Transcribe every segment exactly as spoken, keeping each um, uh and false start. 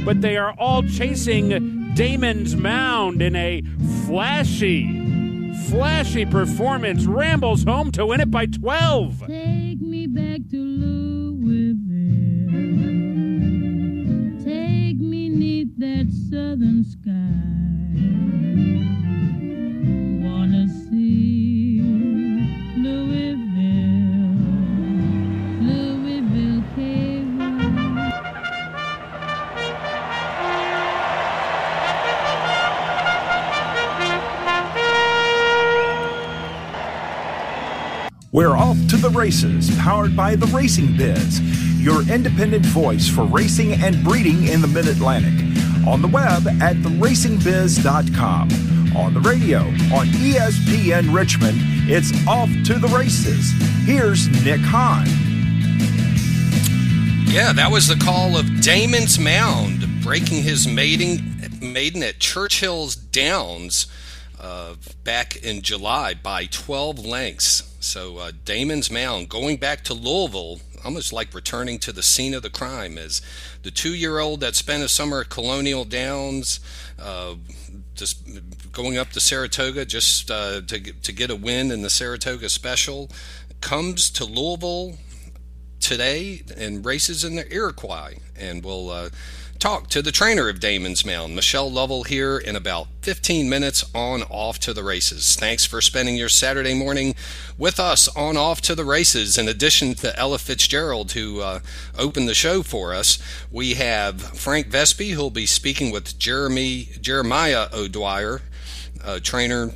but they are all chasing Damon's Mound in a flashy, flashy performance. Rambles home to win it by twelve. Take me back to Louisville. Take me neath that southern sky. Wanna see Louisville, Louisville, K Y. We're off to the races, powered by The Racing Biz, your independent voice for racing and breeding in the Mid-Atlantic. On the web at the racing biz dot com. On the radio, on E S P N Richmond, it's Off to the Races. Here's Nick Hahn. Yeah, that was the call of Damon's Mound, breaking his maiden, maiden at Churchill's Downs uh, back in July by twelve lengths. So uh, Damon's Mound going back to Louisville, almost like returning to the scene of the crime, as the two-year-old that spent a summer at Colonial Downs, uh, just going up to Saratoga just uh, to to get a win in the Saratoga Special, comes to Louisville today and races in the Iroquois, and we'll uh, talk to the trainer of Damon's Mound, Michelle Lovell, here in about fifteen minutes on Off to the Races. Thanks for spending your Saturday morning with us on Off to the Races. In addition to Ella Fitzgerald, who uh, opened the show for us, we have Frank Vespi, who'll be speaking with Jeremy Jeremiah O'Dwyer, uh, trainer.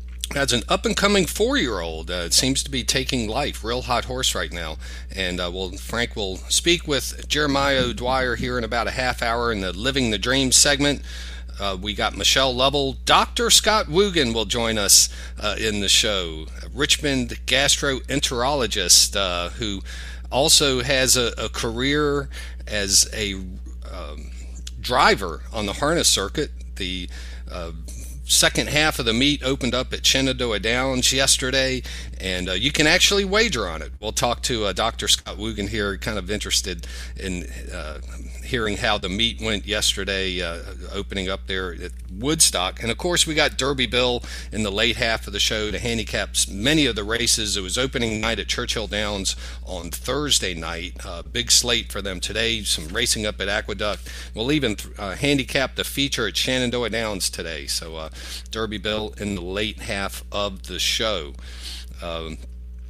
As an up-and-coming four-year-old, uh, it seems to be taking life. Real hot horse right now. And uh, well, Frank will speak with Jeremiah O'Dwyer here in about a half hour in the Living the Dream segment. Uh, we got Michelle Lovell. Doctor Scott Woogan will join us uh, in the show. A Richmond gastroenterologist uh, who also has a, a career as a um, driver on the harness circuit. The uh, second half of the meet opened up at Shenandoah Downs yesterday, and uh, you can actually wager on it. We'll talk to uh, Doctor Scott Woogan here, kind of interested in uh, hearing how the meet went yesterday, uh, opening up there at Woodstock. And of course, we got Derby Bill in the late half of the show to handicap many of the races. It was opening night at Churchill Downs on Thursday night. Uh, big slate for them today, some racing up at Aqueduct. We'll even uh, handicap the feature at Shenandoah Downs today. So uh, Derby Bill in the late half of the show. Um,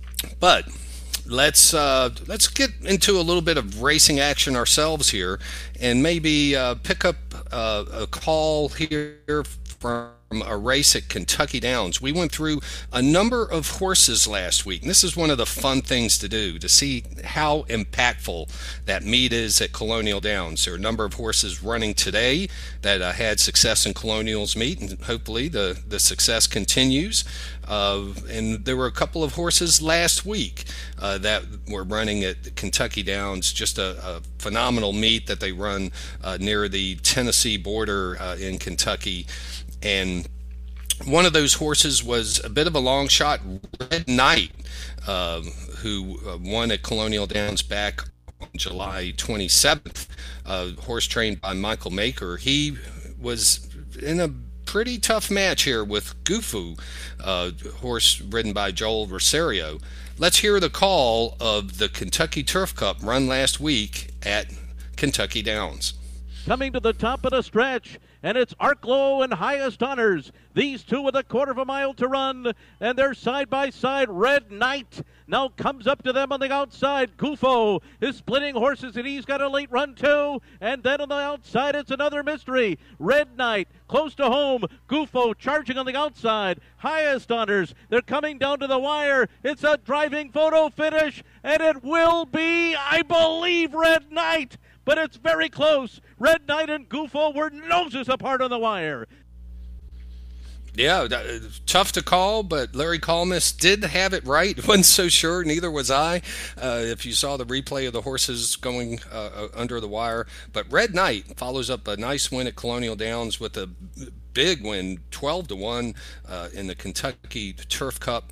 but let's uh, let's get into a little bit of racing action ourselves here, and maybe uh, pick up uh, a call here from a race at Kentucky Downs. We went through a number of horses last week, and this is one of the fun things to do, to see how impactful that meet is at Colonial Downs. There are a number of horses running today that uh, had success in Colonial's meet, and hopefully the, the success continues. Uh, and there were a couple of horses last week uh, that were running at Kentucky Downs, just a, a phenomenal meet that they run uh, near the Tennessee border uh, in Kentucky. And one of those horses was a bit of a long shot, Red Knight, uh, who uh, won at Colonial Downs back on July twenty-seventh, uh, horse trained by Michael Maker. He was in a pretty tough match here with Gufu, uh, horse ridden by Joel Rosario. Let's hear the call of the Kentucky Turf Cup run last week at Kentucky Downs. Coming to the top of the stretch, and it's Arklow and Highest Honors. These two with a quarter of a mile to run, and they're side by side. Red Knight now comes up to them on the outside. Gufo is splitting horses, and he's got a late run too. And then on the outside, it's another mystery. Red Knight close to home. Gufo charging on the outside. Highest Honors, they're coming down to the wire. It's a driving photo finish, and it will be, I believe, Red Knight. But it's very close. Red Knight and Gufo were noses apart on the wire. Yeah, tough to call, but Larry Colmus did have it right. Wasn't so sure, neither was I, uh, if you saw the replay of the horses going uh, under the wire. But Red Knight follows up a nice win at Colonial Downs with a big win, twelve to one uh, in the Kentucky Turf Cup.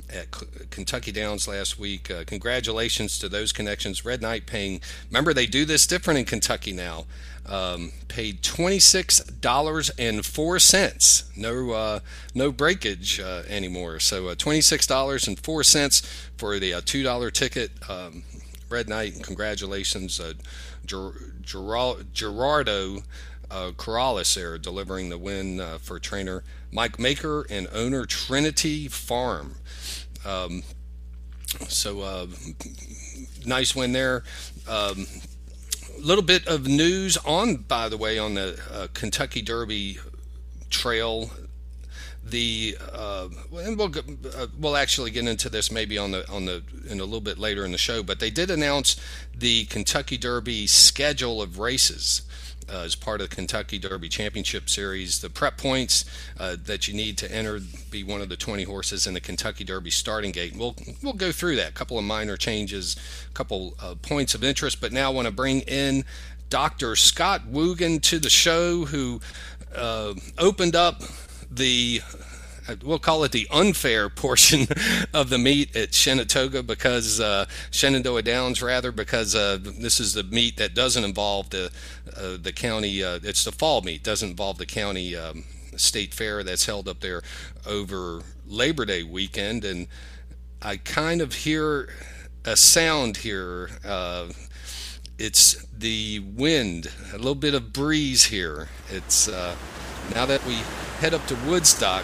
at Kentucky Downs last week. Uh, congratulations to those connections. Red Knight paying, remember they do this different in Kentucky now, um, paid twenty-six dollars and four cents. No uh, no breakage uh, anymore. So uh, twenty-six dollars and four cents for the uh, two dollar ticket. Um, Red Knight, congratulations. Uh, Ger- Ger- Gerardo uh, Corrales there delivering the win uh, for trainer Mike Maker and owner Trinity Farm. Um, so uh, nice win there. A um, little bit of news on, by the way, on the uh, Kentucky Derby trail. The uh, and we'll uh, we'll actually get into this maybe on the on the in a little bit later in the show, but they did announce the Kentucky Derby schedule of races uh, as part of the Kentucky Derby Championship Series. The prep points uh, that you need to enter, be one of the twenty horses in the Kentucky Derby starting gate. We'll we'll go through that. A couple of minor changes, a couple uh, points of interest, but now I want to bring in Doctor Scott Woogan to the show, who uh, opened up the, we'll call it the unfair portion of the meet at Shenandoah, because uh, Shenandoah Downs rather, because uh, this is the meet that doesn't involve the uh, the county. Uh, it's the fall meet, doesn't involve the county um, state fair that's held up there over Labor Day weekend, and I kind of hear a sound here. Uh, it's the wind, a little bit of breeze here. It's uh, now that we head up to Woodstock,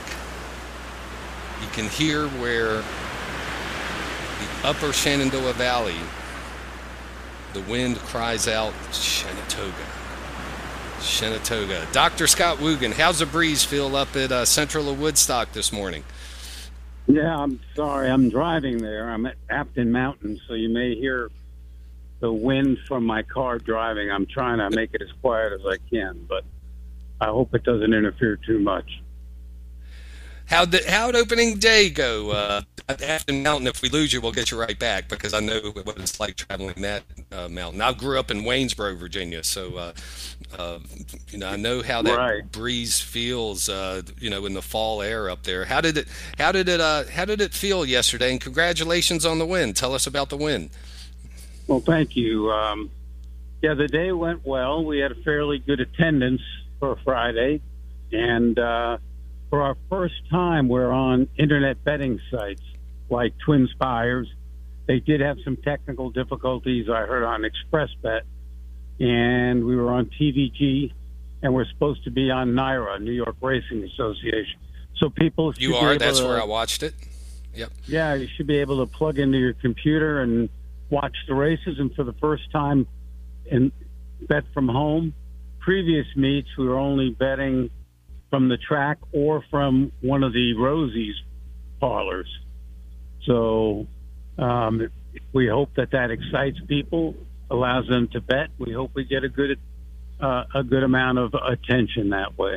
you can hear where the upper Shenandoah Valley, the wind cries out, Shenandoah, Shenandoah. Doctor Scott Woogan, how's the breeze feel up at uh, Central of Woodstock this morning? Yeah, I'm sorry. I'm driving there. I'm at Afton Mountain, so you may hear the wind from my car driving. I'm trying to make it as quiet as I can, but I hope it doesn't interfere too much. How'd, the, how'd opening day go uh, at Afton Mountain? If we lose you, we'll get you right back, because I know what it's like traveling that uh, mountain. I grew up in Waynesboro, Virginia, so uh, uh, you know I know how that right. breeze feels. Uh, you know, in the fall air up there. How did it? How did it? Uh, how did it feel yesterday? And congratulations on the win. Tell us about the win. Well, thank you. Um, yeah, the day went well. We had a fairly good attendance for Friday, and uh, for our first time, we're on internet betting sites like Twin Spires. They did have some technical difficulties, I heard, on ExpressBet, and we were on T V G, and we're supposed to be on NYRA, New York Racing Association. So people should you be are. able That's to, where I watched it. Yep. Yeah, you should be able to plug into your computer and watch the races. And for the first time, in bet from home. Previous meets, we were only betting from the track or from one of the Rosie's parlors. So um, we hope that that excites people, allows them to bet. We hope we get a good uh, a good amount of attention that way.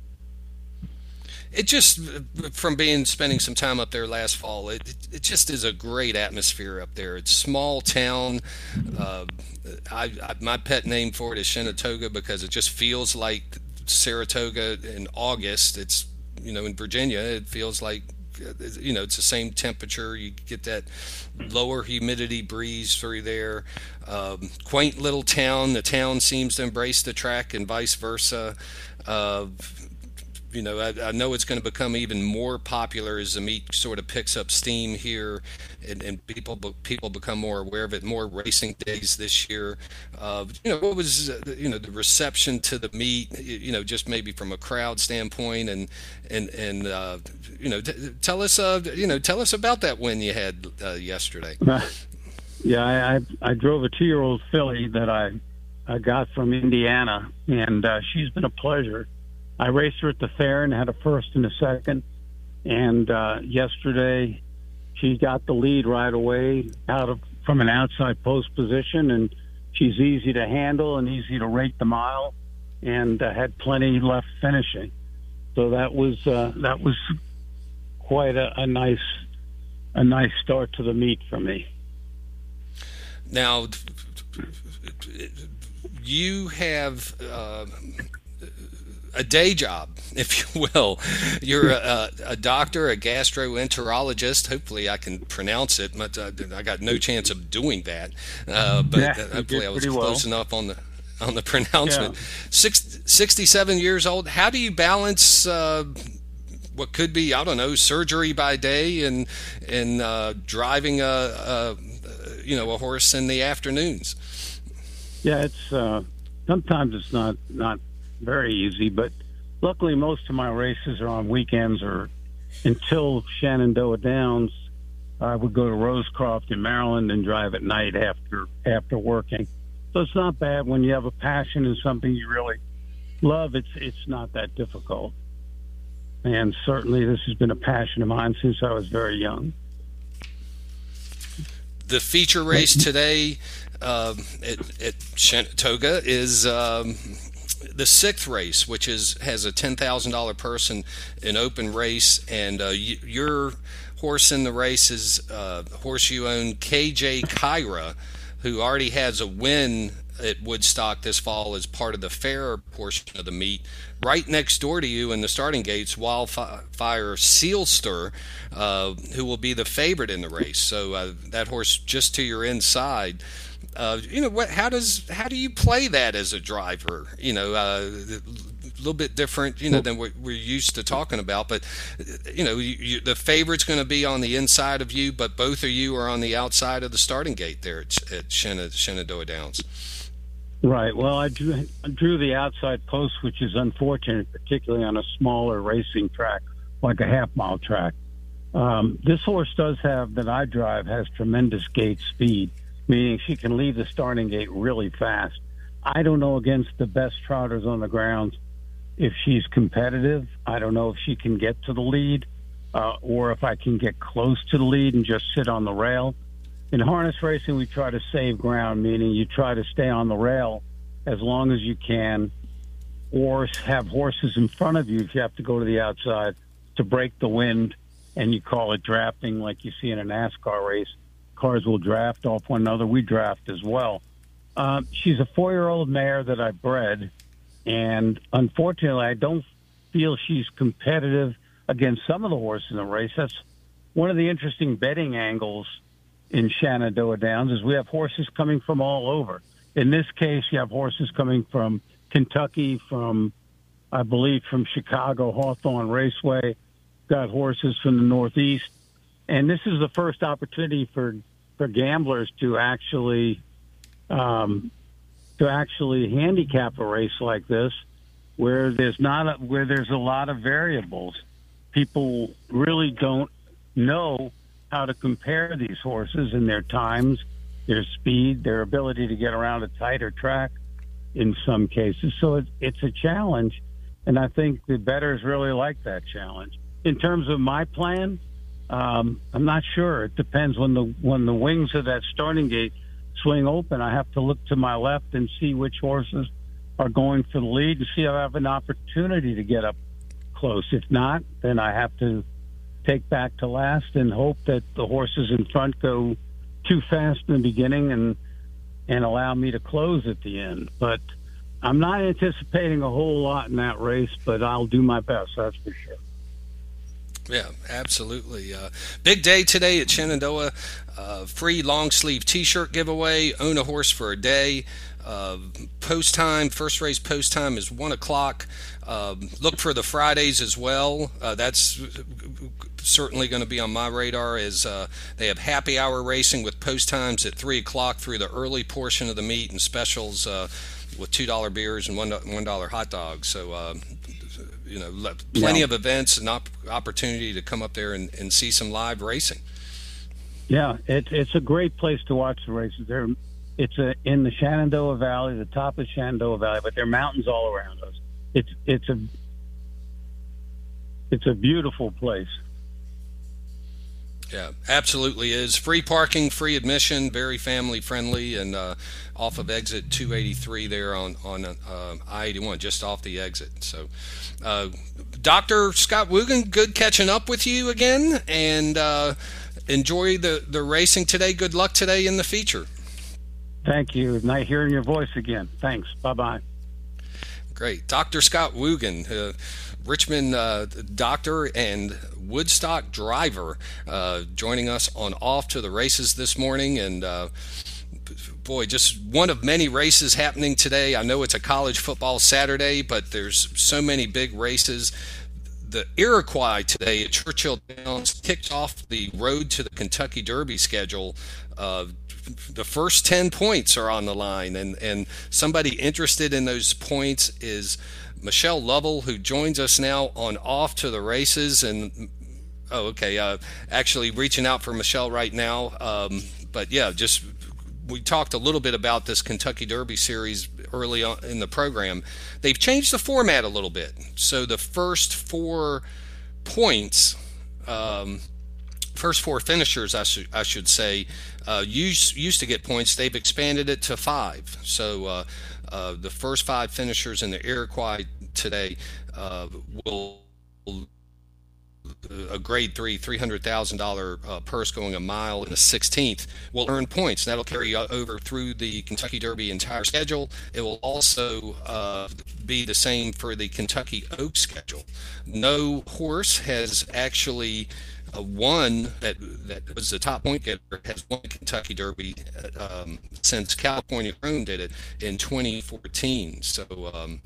It just, from being spending some time up there last fall, it it just is a great atmosphere up there. It's small town. Uh, I, I my pet name for it is Shenandoah, because it just feels like Saratoga in August. It's, you know, in Virginia, it feels like, you know, it's the same temperature. You get that lower humidity breeze through there. Um, quaint little town. The town seems to embrace the track and vice versa. Uh, You know, I, I know it's going to become even more popular as the meet sort of picks up steam here, and, and people people become more aware of it. More racing days this year. Uh, you know, what was uh, you know the reception to the meet? You know, just maybe from a crowd standpoint, and and and uh, you know, t- tell us uh, you know tell us about that win you had uh, yesterday. Yeah, I, I I drove a two-year-old filly that I I got from Indiana, and uh, she's been a pleasure. I raced her at the fair and had a first and a second. And uh, yesterday, she got the lead right away out of from an outside post position, and she's easy to handle and easy to rate the mile, and uh, had plenty left finishing. So that was uh, that was quite a, a nice a nice start to the meet for me. Now, you have. Uh, a day job, if you will. You're a, a doctor, a gastroenterologist. Hopefully I can pronounce it, but uh, I got no chance of doing that. Uh, but yeah, hopefully I was well. close enough on the on the pronouncement. Yeah. Six, sixty-seven years old. How do you balance uh, what could be, I don't know, surgery by day and and uh, driving a, a you know a horse in the afternoons? Yeah, it's uh, sometimes it's not not very easy, but luckily most of my races are on weekends, or until Shenandoah Downs, I would go to Rosecroft in Maryland and drive at night after after working. So it's not bad when you have a passion in something you really love. It's it's not that difficult. And certainly this has been a passion of mine since I was very young. The feature race today um, at, at Shenandoah is um, the sixth race, which is has a ten thousand dollars purse and an open race. And uh, y- your horse in the race is uh, a horse you own, K J Kyra, who already has a win at Woodstock this fall as part of the fair portion of the meet. Right next door to you in the starting gates, Wildfire Sealster, uh, who will be the favorite in the race. So uh, that horse just to your inside. Uh, you know what? How does how do you play that as a driver? You know, uh, a little bit different, you know, than what we're used to talking about. But you know, you, you, the favorite's going to be on the inside of you, but both of you are on the outside of the starting gate there at, at Shenandoah Downs. Right. Well, I drew, I drew the outside post, which is unfortunate, particularly on a smaller racing track like a half mile track. Um, this horse does have, that I drive, has tremendous gate speed, meaning she can leave the starting gate really fast. I don't know against the best trotters on the grounds if she's competitive. I don't know if she can get to the lead uh, or if I can get close to the lead and just sit on the rail. In harness racing, we try to save ground, meaning you try to stay on the rail as long as you can, or have horses in front of you if you have to go to the outside to break the wind, and you call it drafting like you see in a NASCAR race. Cars will draft off one another. We draft as well. Uh, she's a four-year-old mare that I bred, and unfortunately, I don't feel she's competitive against some of the horses in the race. That's one of the interesting betting angles in Shenandoah Downs, is we have horses coming from all over. In this case, you have horses coming from Kentucky, from, I believe, from Chicago, Hawthorne Raceway, got horses from the Northeast. And this is the first opportunity for, for gamblers to actually um, to actually handicap a race like this, where there's not a, where there's a lot of variables. People really don't know how to compare these horses and their times, their speed, their ability to get around a tighter track in some cases. So it, it's a challenge, and I think the bettors really like that challenge. In terms of my plan, um, I'm not sure. It depends. When the when the wings of that starting gate swing open, I have to look to my left and see which horses are going for the lead and see if I have an opportunity to get up close. If not, then I have to take back to last and hope that the horses in front go too fast in the beginning and and allow me to close at the end. But I'm not anticipating a whole lot in that race, but I'll do my best, that's for sure. Yeah, absolutely. Uh, big day today at Shenandoah. Uh, free long sleeve T-shirt giveaway. Own a horse for a day. Uh, post time, first race post time is one o'clock. Uh, look for the Fridays as well. Uh, that's certainly going to be on my radar, as uh, they have happy hour racing with post times at three o'clock through the early portion of the meet, and specials uh, with two dollar beers and one dollar hot dogs. So, uh, you know, plenty yeah. of events and op- opportunity to come up there and, and see some live racing. Yeah, it, it's a great place to watch the races. They're It's a, in the Shenandoah Valley, the top of Shenandoah Valley, but there are mountains all around us. It's it's a it's a beautiful place. Yeah, absolutely is. Free parking, free admission, very family friendly, and uh, off of exit two eighty-three there on on uh, I eighty-one, just off the exit. So, uh, Doctor Scott Woogan, good catching up with you again, and uh, enjoy the the racing today. Good luck today in the feature. Thank you. Nice hearing your voice again. Thanks. Bye-bye. Great. Doctor Scott Woogan, uh, Richmond uh, doctor and Woodstock driver, uh, joining us on Off to the Races this morning. And uh, boy, just one of many races happening today. I know it's a college football Saturday, but there's so many big races. The Iroquois today at Churchill Downs kicked off the Road to the Kentucky Derby schedule. Uh, the first ten points are on the line, and, and somebody interested in those points is Michelle Lovell, who joins us now on Off to the Races. And oh, okay, uh, actually reaching out for Michelle right now. Um, but yeah, just we talked a little bit about this Kentucky Derby series early on in the program. They've changed the format a little bit, so the first four points. Um, First four finishers, I, sh- I should say, uh, used used to get points. They've expanded it to five. So uh, uh, the first five finishers in the Iroquois today uh, will a grade three, three hundred thousand dollars uh, purse going a mile in the sixteenth will earn points. That'll carry over through the Kentucky Derby entire schedule. It will also uh, be the same for the Kentucky Oaks schedule. No horse has actually Uh, one that that was the top point getter has won the Kentucky Derby um, since California Chrome did it in twenty fourteen. So um,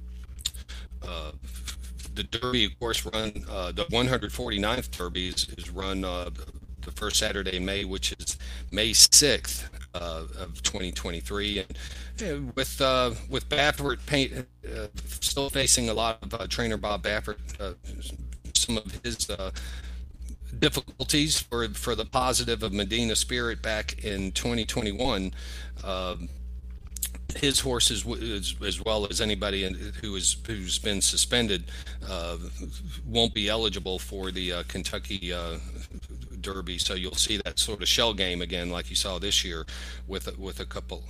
uh, the Derby, of course, run uh, the one hundred forty-ninth Derby is, is run uh, the first Saturday in May, which is May sixth uh, of twenty twenty-three. And uh, with uh, with Baffert paint, uh, still facing a lot of uh, trainer Bob Baffert, uh, some of his Uh, difficulties for for the positive of Medina Spirit back in twenty twenty-one. Um, his horses, as, as well as anybody in, who is who's been suspended, uh, won't be eligible for the uh, Kentucky uh, Derby. So you'll see that sort of shell game again, like you saw this year, with with a couple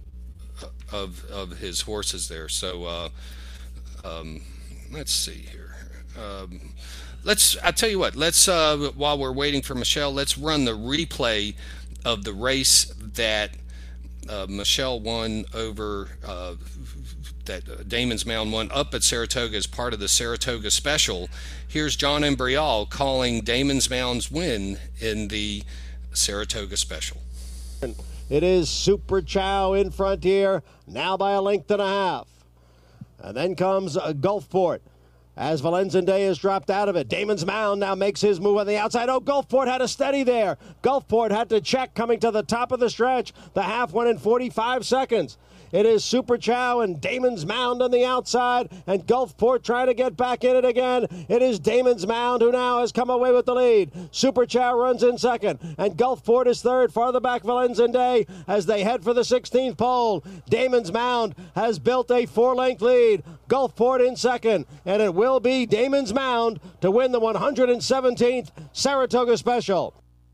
of of his horses there. So uh, um, let's see here. Um, Let's. I'll tell you what. Let's. Uh, while we're waiting for Michelle, let's run the replay of the race that uh, Michelle won over. Uh, that Damon's Mound won up at Saratoga as part of the Saratoga Special. Here's John Embrial calling Damon's Mound's win in the Saratoga Special. It is Super Chow in front here, now by a length and a half, and then comes uh, Gulfport. As Valenzende has dropped out of it. Damon's Mound now makes his move on the outside. Oh, Gulfport had a steady there. Gulfport had to check coming to the top of the stretch. The half went in forty-five seconds. It is Super Chow and Damon's Mound on the outside, and Gulfport trying to get back in it again. It is Damon's Mound who now has come away with the lead. Super Chow runs in second, and Gulfport is third. Farther back, Valenzende as they head for the sixteenth pole. Damon's Mound has built a four-length lead. Gulfport in second, and it will be Damon's Mound to win the one hundred seventeenth Saratoga Special.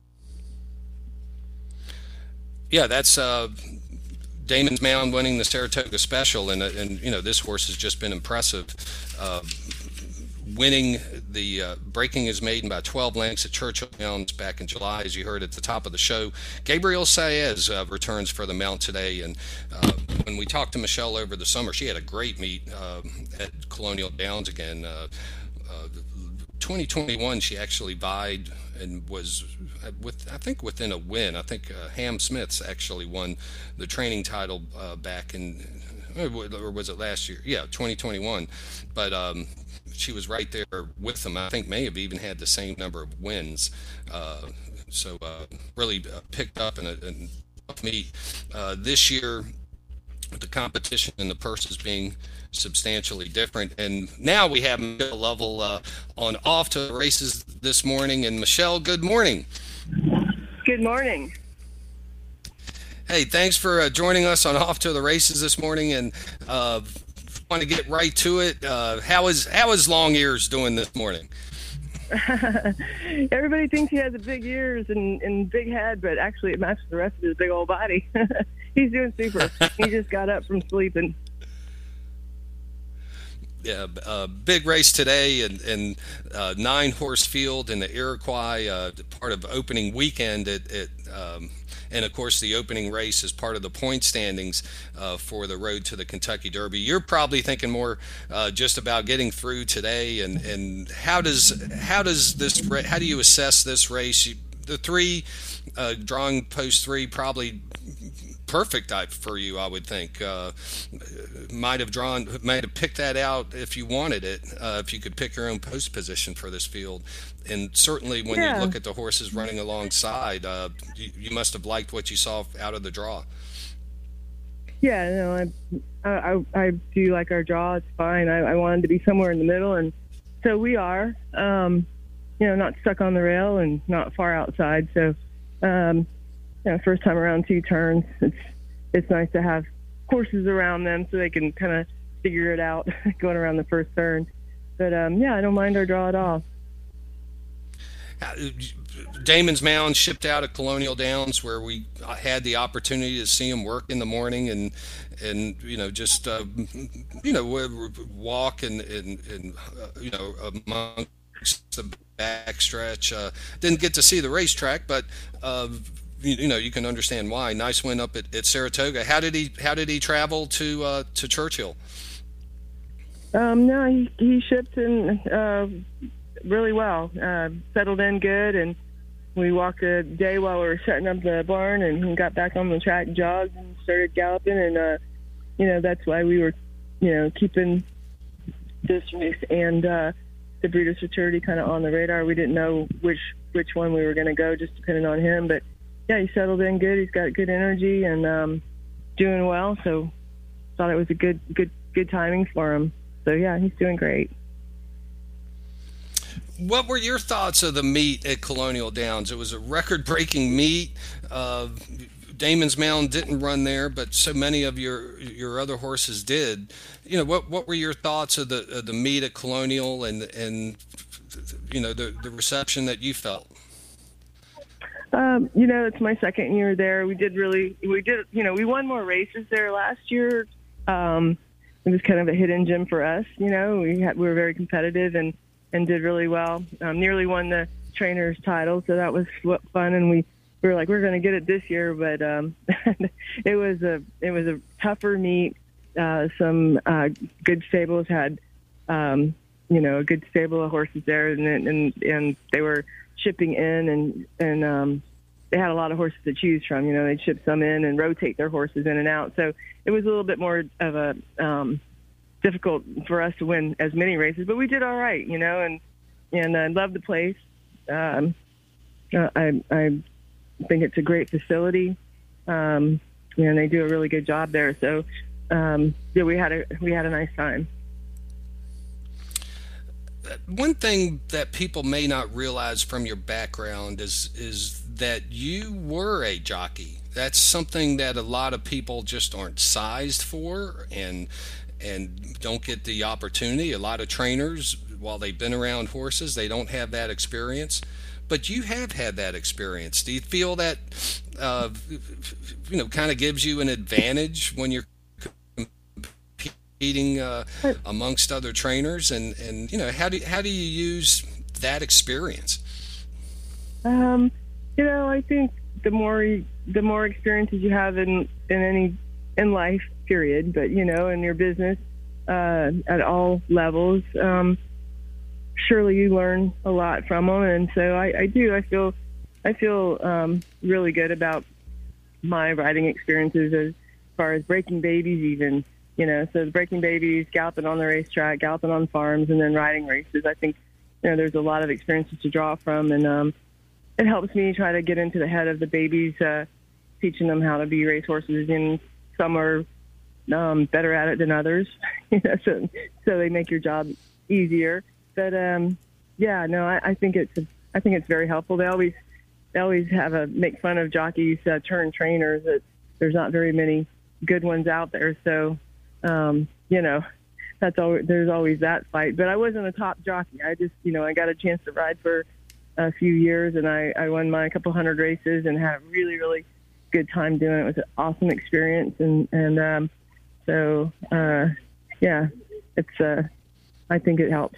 Yeah, that's uh, Damon's Mound winning the Saratoga Special, and, and you know, this horse has just been impressive. Uh, winning the uh, breaking his maiden by twelve lengths at Churchill Downs back in July, as you heard at the top of the show. Gabriel Saez uh, returns for the mount today, and uh, when we talked to Michelle over the summer, she had a great meet uh, at Colonial Downs again. Uh, uh, twenty twenty-one, she actually vied and was with, I think, within a win. I think uh, Ham Smith's actually won the training title uh, back in, or was it last year? Yeah, twenty twenty-one. But um, she was right there with them. I think may have even had the same number of wins. Uh, so uh, really uh, picked up in a, in a meet. Uh, this year, the competition and the purses being substantially different. And now we have Michelle Lovell uh, on Off to the Races this morning. And Michelle, good morning. Good morning. Hey, thanks for uh, joining us on Off to the Races this morning. And uh, want to get right to it. Uh, how is how is Long Ears doing this morning? Everybody thinks he has a big ears and, and big head, but actually it matches the rest of his big old body. He's doing super. He just got up from sleeping. Yeah, uh, big race today, and, and uh, nine horse field in the Iroquois, uh, part of opening weekend at, at um, and of course the opening race is part of the point standings uh, for the road to the Kentucky Derby. You're probably thinking more uh, just about getting through today, and, and how does how does this how do you assess this race? You, the three uh, drawing post three probably perfect for you, I would think. Uh, might have drawn, might have picked that out if you wanted it, uh, if you could pick your own post position for this field. And certainly when Yeah. you look at the horses running alongside, uh, you, you must have liked what you saw out of the draw. Yeah, no, I, I, I do like our draw. It's fine. I, I wanted to be somewhere in the middle, and so we are. Um, you know, not stuck on the rail and not far outside. So, um, you know, first time around two turns, it's it's nice to have horses around them so they can kind of figure it out going around the first turn. But um, yeah, I don't mind our draw at all. Damon's Mound shipped out at Colonial Downs, where we had the opportunity to see him work in the morning and and you know just uh, you know walk and and, and uh, you know amongst the backstretch. Uh, didn't get to see the racetrack, but uh, you, you know you can understand why. Nice win up at, at Saratoga. How did he How did he travel to uh, to Churchill? Um, no, he he shipped in uh, really well. Uh, settled in good, and we walked a day while we were setting up the barn, and he got back on the track, jogged, and started galloping. And uh, you know that's why we were, you know, keeping this race and uh, the Breeders' Futurity kind of on the radar. We didn't know which which one we were going to go, just depending on him. But yeah, he settled in good. He's got good energy and um, doing well. So thought it was a good good good timing for him. So yeah, he's doing great. What were your thoughts of the meet at Colonial Downs? It was a record-breaking meet. Uh, Damon's Mound didn't run there, but so many of your your other horses did. You know, what what were your thoughts of the of the meet at Colonial and and you know the the reception that you felt? Um, you know, it's my second year there. We did really, we did, you know, we won more races there last year. Um, it was kind of a hidden gem for us. You know, we had, we were very competitive and, and did really well. Um, nearly won the trainer's title. So that was fun. And we, we were like, we're going to get it this year, but, um, it was a, it was a tougher meet. Uh, some, uh, good stables had, um, you know, a good stable of horses there, and, and, and they were shipping in, and, and, um, they had a lot of horses to choose from. You know, they'd ship some in and rotate their horses in and out. So it was a little bit more of a, um, difficult for us to win as many races, but we did all right, you know, and, and I love the place. Um, uh, I, I think it's a great facility. Um, and they do a really good job there. So, um, yeah, we had a, we had a nice time. One thing that people may not realize from your background is is that you were a jockey. That's something that a lot of people just aren't sized for and and don't get the opportunity. A lot of trainers, while they've been around horses, they don't have that experience. But you have had that experience. Do you feel that uh, you know kind of gives you an advantage when you're competing uh, amongst other trainers, and, and you know how do how do you use that experience? Um, you know, I think the more the more experiences you have in in any in life, period, but you know, in your business uh, at all levels, um, surely you learn a lot from them, and so I, I do. I feel I feel um, really good about my riding experiences as far as breaking babies, even. You know, so the breaking babies, galloping on the racetrack, galloping on farms, and then riding races. I think, you know, there's a lot of experiences to draw from, and um, it helps me try to get into the head of the babies, uh, teaching them how to be racehorses, and some are um, better at it than others, you know, so, so they make your job easier. But, um, yeah, no, I, I think it's I think it's very helpful. They always they always have a make fun of jockeys uh, turned trainers. That there's not very many good ones out there, so. Um, you know, that's always, there's always that fight, but I wasn't a top jockey. I just, you know, I got a chance to ride for a few years, and I, I won my couple hundred races and had a really, really good time doing it. It was an awesome experience. And, and, um, so, uh, yeah, it's, uh, I think it helps.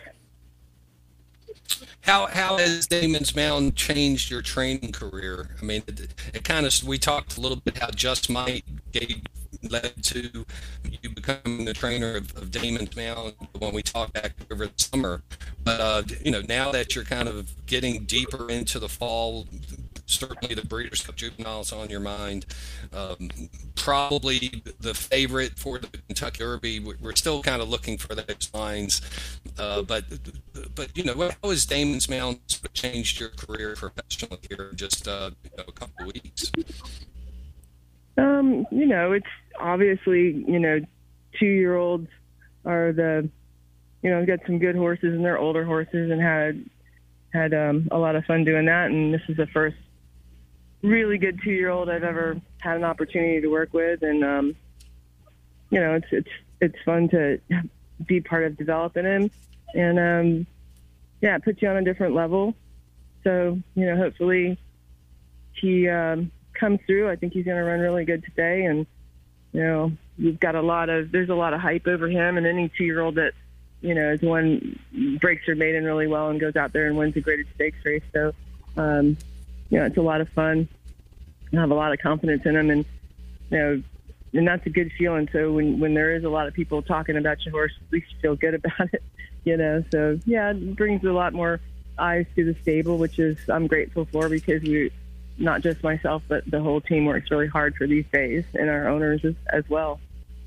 How how has Damon's Mound changed your training career? I mean, it, it kind of we talked a little bit how Just Might gave, led to you becoming the trainer of, of Damon's Mound when we talked back over the summer. But uh, you know, now that you're kind of getting deeper into the fall, certainly the Breeders' Cup Juveniles on your mind. Um, probably the favorite for the Kentucky Derby. We're still kind of looking for those lines, uh, but but you know, how has Damon's Mound changed your career professionally here in just uh, you know, a couple of weeks? Um, you know, it's obviously, you know, two-year-olds are the, you know, got some good horses and they're older horses and had had um, a lot of fun doing that. And this is the first really good two-year-old I've ever had an opportunity to work with, and um, you know, it's it's it's fun to be part of developing him, and um, yeah, it puts you on a different level. So you know, hopefully he um, comes through. I think he's going to run really good today, and you know, we've got a lot of there's a lot of hype over him, and any two-year-old that you know is one breaks her maiden really well and goes out there and wins a graded stakes race. So. Um, You know, it's a lot of fun. I have a lot of confidence in him, and you know, and that's a good feeling. So when when there is a lot of people talking about your horse, at least you feel good about it, you know. So yeah, it brings a lot more eyes to the stable, which is I'm grateful for, because we, not just myself, but the whole team works really hard for these days, and our owners as, as well.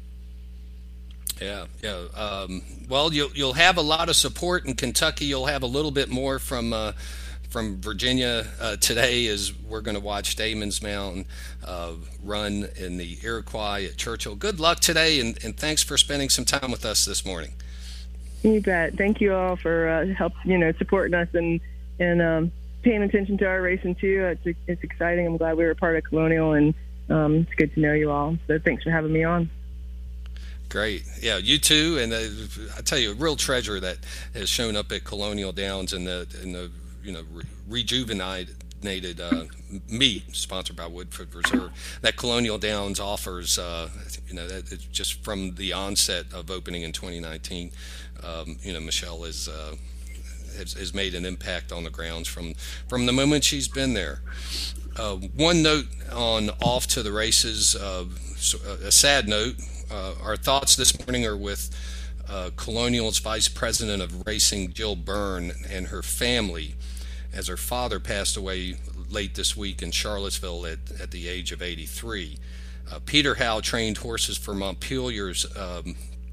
Yeah, yeah. Um, well, you'll you'll have a lot of support in Kentucky. You'll have a little bit more from. Uh, From Virginia uh, today, as we're going to watch Damon's Mound uh, run in the Iroquois at Churchill. Good luck today, and, and thanks for spending some time with us this morning. You bet. Thank you all for uh, help, you know, supporting us and and um, paying attention to our racing too. It's it's exciting. I'm glad we were part of Colonial, and um, it's good to know you all. So thanks for having me on. Great. Yeah, you too. And uh, I tell you, a real treasure that has shown up at Colonial Downs in the in the you know, re- rejuvenated uh, meat, sponsored by Woodford Reserve, that Colonial Downs offers, uh, you know, that it's just from the onset of opening in twenty nineteen, um, you know, Michelle is, uh, has, has made an impact on the grounds from, from the moment she's been there. Uh, one note on Off to the Races, uh, so, uh, a sad note, uh, our thoughts this morning are with uh, Colonial's Vice President of Racing, Jill Byrne, and her family, as her father passed away late this week in Charlottesville at, at the age of eighty-three. Uh, Peter Howe trained horses for Montpelier's um,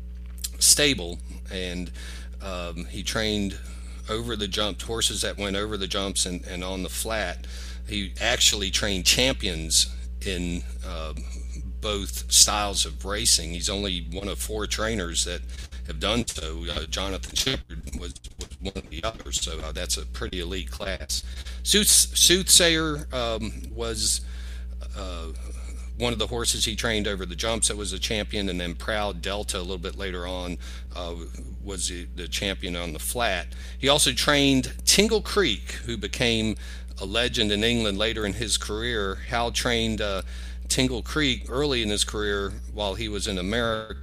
stable, and um, he trained over the jumps, horses that went over the jumps and, and on the flat. He actually trained champions in uh, both styles of racing. He's only one of four trainers that have done so. Uh, Jonathan Shepard was, was one of the others, so uh, that's a pretty elite class. Sooth, Soothsayer um, was uh, one of the horses he trained over the jumps that was a champion, and then Proud Delta a little bit later on uh, was the, the champion on the flat. He also trained Tingle Creek, who became a legend in England later in his career. Hal trained uh, Tingle Creek early in his career while he was in America,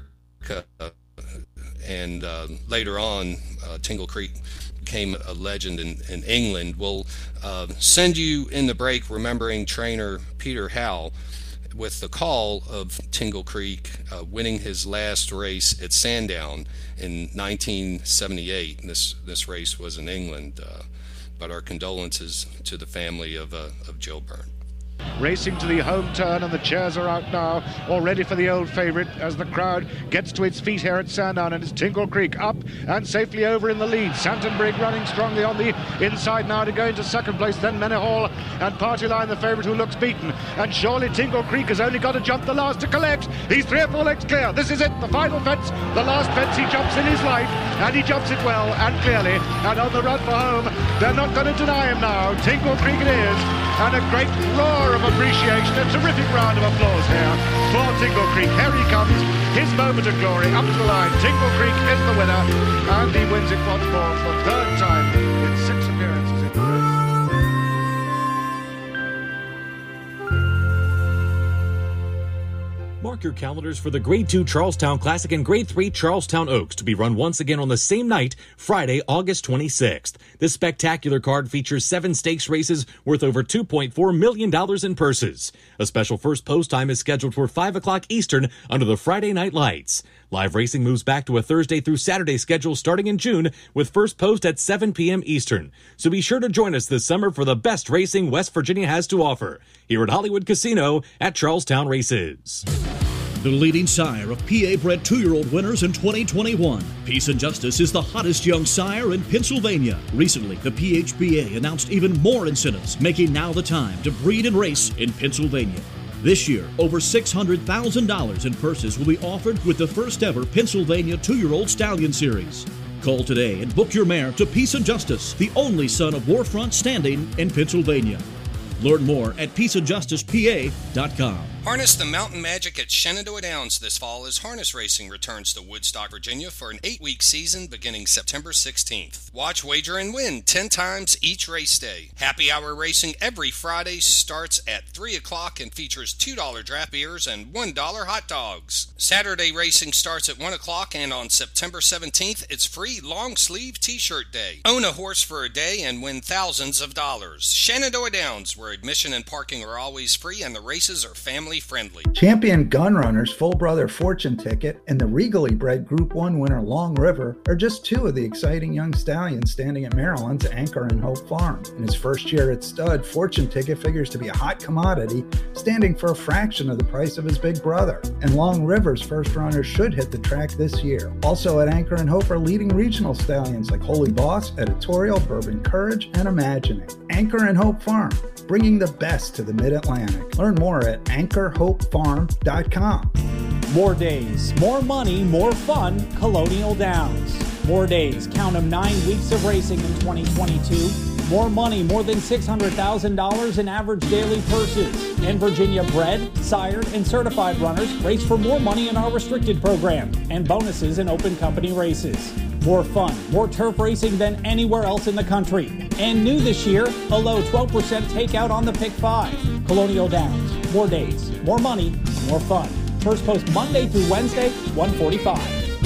and uh, later on uh, Tingle Creek became a legend in, in England. We'll uh, send you in the break remembering trainer Peter Howe with the call of Tingle Creek uh, winning his last race at Sandown in nineteen seventy-eight. And this, this race was in England. Uh, but our condolences to the family of, uh, of Jill Byrne. Racing to the home turn, and the chairs are out now, all ready for the old favourite as the crowd gets to its feet here at Sandown, and it's Tingle Creek up and safely over in the lead. Santonbrig running strongly on the inside now to go into second place, then Menehall and Partyline the favourite, who looks beaten, and surely Tingle Creek has only got to jump the last to collect. He's three or four legs clear. This is it, the final fence, the last fence he jumps in his life, and he jumps it well and clearly, and on the run for home. They're not going to deny him now. Tingle Creek it is, and a great roar of appreciation, a terrific round of applause here for Tingle Creek. Here he comes, his moment of glory, up to the line. Tingle Creek is the winner, and he wins it once more for the third time in six appearances in the race. More Mark your calendars for the Grade two Charlestown Classic and Grade three Charlestown Oaks to be run once again on the same night, Friday, August twenty-sixth. This spectacular card features seven stakes races worth over two point four million dollars in purses. A special first post time is scheduled for five o'clock Eastern under the Friday night lights. Live racing moves back to a Thursday through Saturday schedule starting in June with first post at seven p.m. Eastern. So be sure to join us this summer for the best racing West Virginia has to offer here at Hollywood Casino at Charlestown Races. The leading sire of P A-bred two-year-old winners in twenty twenty-one. Peace and Justice is the hottest young sire in Pennsylvania. Recently, the P H B A announced even more incentives, making now the time to breed and race in Pennsylvania. This year, over six hundred thousand dollars in purses will be offered with the first ever Pennsylvania two-year-old Stallion Series. Call today and book your mare to Peace and Justice, the only son of Warfront standing in Pennsylvania. Learn more at peace and justice p a dot com. Harness the mountain magic at Shenandoah Downs this fall as harness racing returns to Woodstock, Virginia for an eight-week season beginning September sixteenth. Watch, wager, and win ten times each race day. Happy hour racing every Friday starts at three o'clock and features two dollar draft beers and one dollar hot dogs. Saturday racing starts at one o'clock, and on September seventeenth, it's free long-sleeve t-shirt day. Own a horse for a day and win thousands of dollars. Shenandoah Downs, where admission and parking are always free and the races are family friendly. Champion Gunrunner's full brother Fortune Ticket and the regally bred Group one winner Long River are just two of the exciting young stallions standing at Maryland's Anchor and Hope Farm. In his first year at stud, Fortune Ticket figures to be a hot commodity, standing for a fraction of the price of his big brother. And Long River's first runner should hit the track this year. Also at Anchor and Hope are leading regional stallions like Holy Boss, Editorial, Bourbon Courage, and Imagining. Anchor and Hope Farm, bringing the best to the Mid-Atlantic. Learn more at anchor hope farm dot com. More days, more money, more fun, Colonial Downs. More days, count them, nine weeks of racing in twenty twenty-two. More money, more than six hundred thousand dollars in average daily purses. And Virginia bred, sired, and certified runners race for more money in our restricted program and bonuses in open company races. More fun, more turf racing than anywhere else in the country. And new this year, a low twelve percent takeout on the Pick five. Colonial Downs. More days, more money, more fun. First post Monday through Wednesday, one forty-five.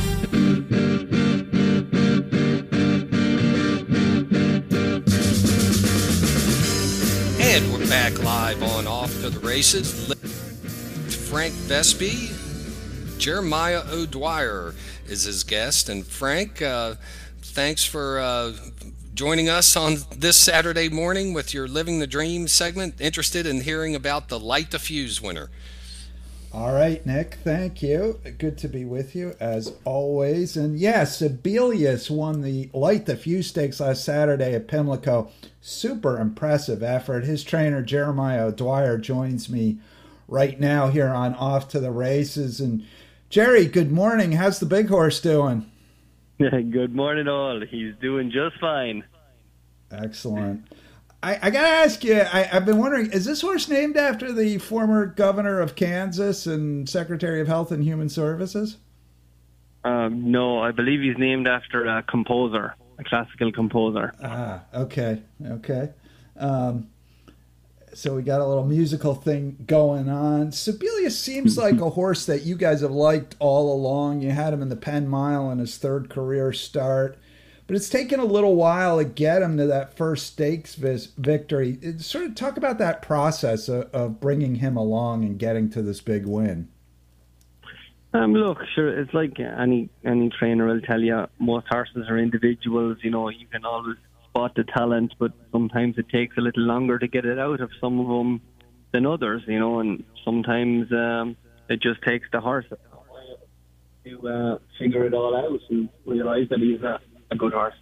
And we're back live on Off to the Races. Frank Vespi, Jeremiah O'Dwyer is his guest. And Frank, uh, thanks for uh, joining us on this Saturday morning with your Living the Dream segment. Interested in hearing about the Light the Fuse winner. All right, Nick, thank you. Good to be with you, as always. And yes, Sibelius won the Light the Fuse Stakes last Saturday at Pimlico. Super impressive effort. His trainer, Jeremiah O'Dwyer, joins me right now here on Off to the Races. And Jerry, good morning. How's the big horse doing? Good morning, all. He's doing just fine. Excellent. I, I got to ask you, I, I've been wondering, is this horse named after the former governor of Kansas and Secretary of Health and Human Services? Um, no, I believe he's named after a composer, a classical composer. Ah, okay, okay. Um, so we got a little musical thing going on. Sibelius seems like a horse that you guys have liked all along. You had him in the Penn Mile in his third career start. But it's taken a little while to get him to that first stakes vis- victory. It, sort of talk about that process of, of bringing him along and getting to this big win. Um, look, sure, it's like any any trainer will tell you, most horses are individuals. You know, you can always spot the talent, but sometimes it takes a little longer to get it out of some of them than others, you know, and sometimes um, it just takes the horse to uh, figure it all out and realize that he's a a good horse.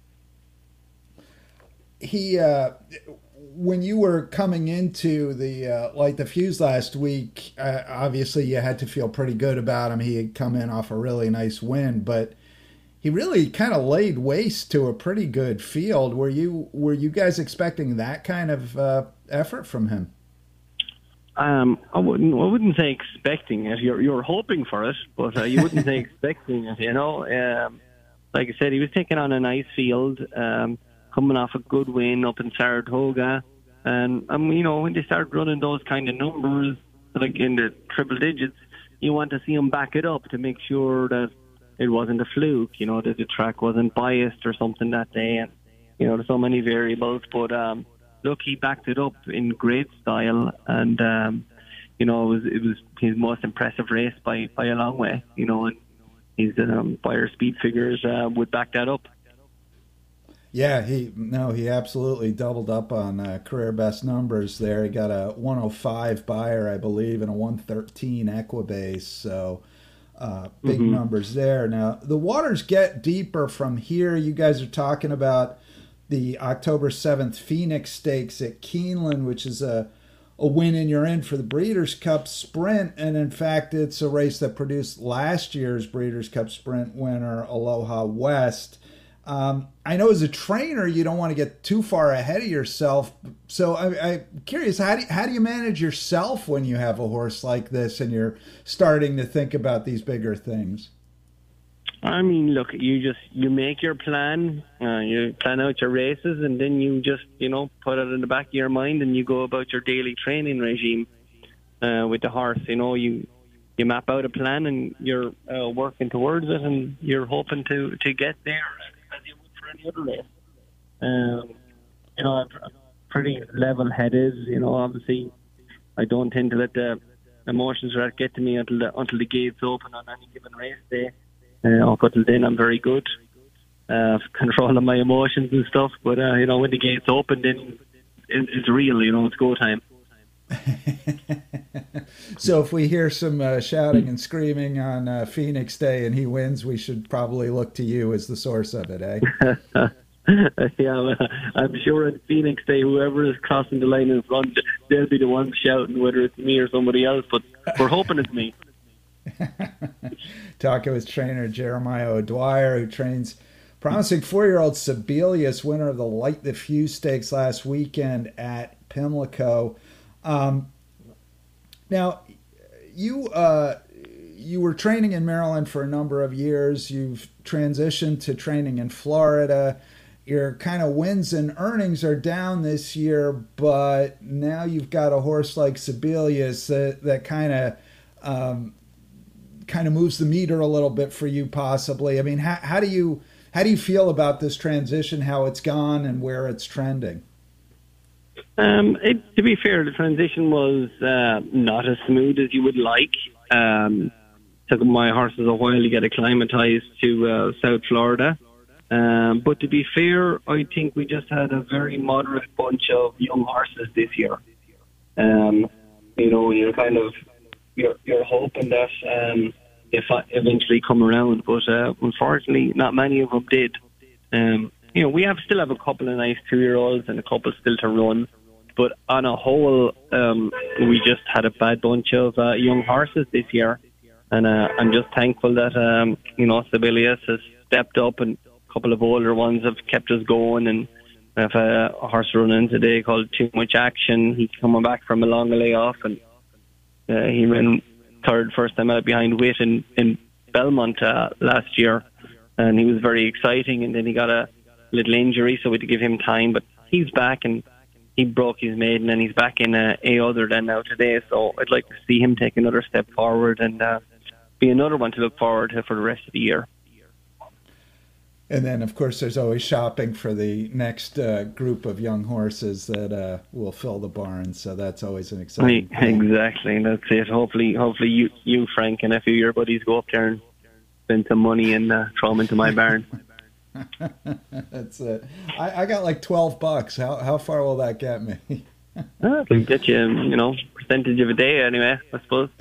He, uh, when you were coming into the uh, Light the Fuse last week, uh, obviously you had to feel pretty good about him. He had come in off a really nice win, but he really kind of laid waste to a pretty good field. Were you were you guys expecting that kind of uh, effort from him? Um, I wouldn't. I wouldn't say expecting it. You're you're hoping for it, but uh, you wouldn't say expecting it. You know. Um, Like I said, he was taking on a nice field, um, coming off a good win up in Saratoga. And, um, you know, when they start running those kind of numbers, like in the triple digits, you want to see him back it up to make sure that it wasn't a fluke, you know, that the track wasn't biased or something that day. And, you know, there's so many variables. But, um, look, he backed it up in great style. And, um, you know, it was, it was his most impressive race by, by a long way, you know, and his um, Beyer speed figures uh, would back that up. Yeah, he no, he absolutely doubled up on uh, career best numbers there. He got a one oh five Beyer, I believe, and a one thirteen Equibase. So uh, big mm-hmm. numbers there. Now the waters get deeper from here. You guys are talking about the October seventh Phoenix Stakes at Keeneland, which is a a win and you're in for the Breeders' Cup Sprint. And in fact, it's a race that produced last year's Breeders' Cup Sprint winner, Aloha West. Um, I know as a trainer, you don't want to get too far ahead of yourself. So I, I'm curious, how do, you, how do you manage yourself when you have a horse like this and you're starting to think about these bigger things? I mean, look, you just, you make your plan, uh, you plan out your races, and then you just, you know, put it in the back of your mind and you go about your daily training regime uh, with the horse. You know, you you map out a plan and you're uh, working towards it, and you're hoping to, to get there as you would for any other race. Um, you know, I'm, I'm pretty level-headed. You know, obviously, I don't tend to let the emotions get to me until the, until the gates open on any given race day. Uh, up until then, I'm very good, uh, controlling my emotions and stuff. But uh, you know, when the gates open, then it, it's real. You know, it's go time. So if we hear some uh, shouting and screaming on uh, Phoenix Day and he wins, we should probably look to you as the source of it, eh? Yeah, I'm sure at Phoenix Day, whoever is crossing the line in front, they'll be the ones shouting, whether it's me or somebody else. But we're hoping it's me. Talking with trainer Jeremiah O'Dwyer, who trains promising four-year-old Sibelius, winner of the Light the Fuse Stakes last weekend at Pimlico. Um, now, you uh, you were training in Maryland for a number of years. You've transitioned to training in Florida. Your kind of wins and earnings are down this year, but now you've got a horse like Sibelius that, that kind of um, kind of moves the meter a little bit for you, possibly. I mean, how, how do you how do you feel about this transition, how it's gone and where it's trending? Um, it, to be fair, the transition was uh, not as smooth as you would like. Um, took my horses a while to get acclimatized to uh, South Florida. Um, but to be fair, I think we just had a very moderate bunch of young horses this year. Um, you know, you're kind of you're, you're hoping that um, if I eventually come around, but uh, unfortunately, not many of them did. Um, you know, we have still have a couple of nice two-year-olds and a couple still to run, but on a whole, um, we just had a bad bunch of uh, young horses this year, and uh, I'm just thankful that um, you know Sibelius has stepped up, and a couple of older ones have kept us going. And we have a, a horse running today called Too Much Action. He's coming back from a long layoff, and uh, he ran third first time out behind Witt in, in Belmont uh, last year, and he was very exciting. And then he got a little injury, so we had to give him time, but he's back, and he broke his maiden, and he's back in uh, A other than now today. So I'd like to see him take another step forward and uh, be another one to look forward to for the rest of the year. And then, of course, there's always shopping for the next uh, group of young horses that uh, will fill the barn. So that's always an exciting right, thing. Exactly, that's it. Hopefully, hopefully you, you, Frank, and a few of your buddies go up there and spend some money and uh, throw them into my barn. That's it. I, I got like twelve bucks. How how far will that get me? uh, it'll get you, you know, percentage of a day anyway, I suppose.